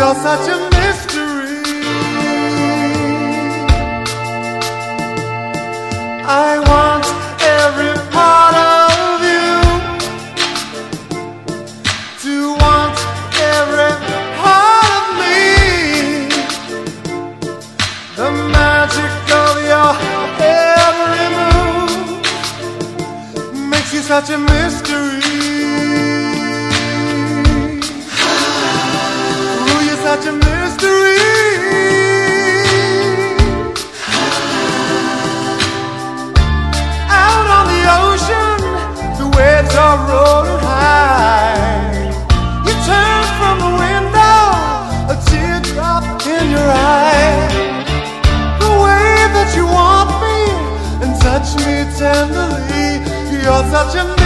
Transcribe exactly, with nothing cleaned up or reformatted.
You're such a mystery. I want every part of you to want every part of me. The magic of your every move makes you such a mystery. Such a mystery. Out on the ocean, the waves are rolling high. You turn from the window, a teardrop in your eye. The way that you want me and touch me tenderly, you're such a